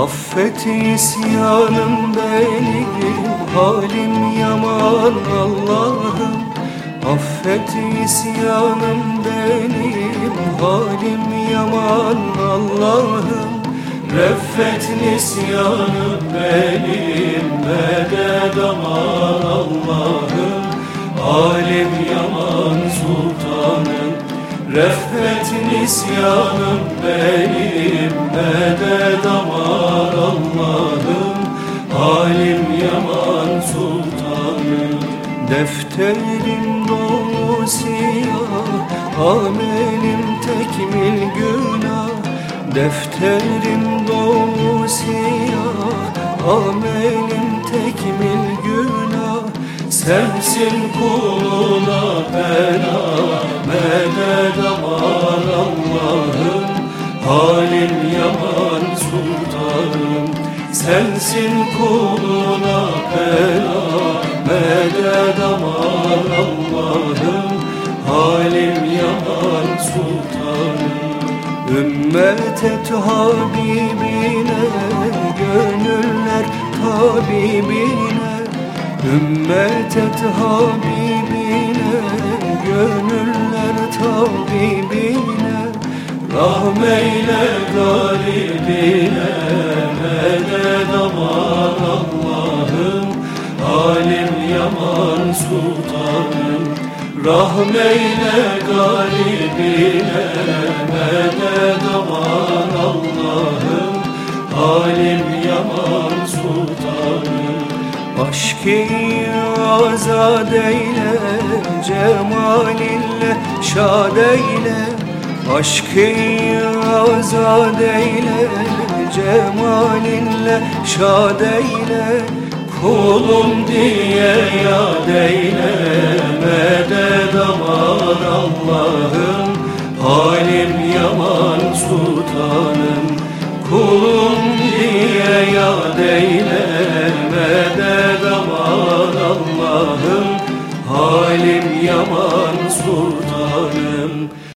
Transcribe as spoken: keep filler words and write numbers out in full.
Affet isyanım benim, halim yaman Allah'ım. Affet isyanım benim, halim yaman Allah'ım. Reffet nisyanım benim, medet aman Allah'ım. Halim yaman sultanım. Reffet nisyanım benim, medet aman Allah'ım. Halim yaman sultanım. Defterim dolu siyah, amelim tekmil günah. Defterim dolu siyah, amelim tekmil günah. Sensin kuluna pena, medet aman Allah'ım. Halim yaman sultanım. Sensin kuluna pena, medet aman Allah'ım. Halim yaman sultanım. Ümmet et Habibine, gönüller tabibine. Ümmet et Habibine, gönüller tabibine. Rahmeyle galibine, medet aman Allah'ım. Halim yaman sultanım. Rahmeyle galibine, medet aman Allah'ım. Halim yaman sultanım. Aşk-ı azad eyle, cemalinle şad eyle. Aşk-ı azad eyle, cemalinle şad eyle. Kulum diye yad eyle, medet aman Allah'ım. Halim yaman sultanım. Kulum diye yad eyle, medet aman Allah'ım. Halim yaman sultanım.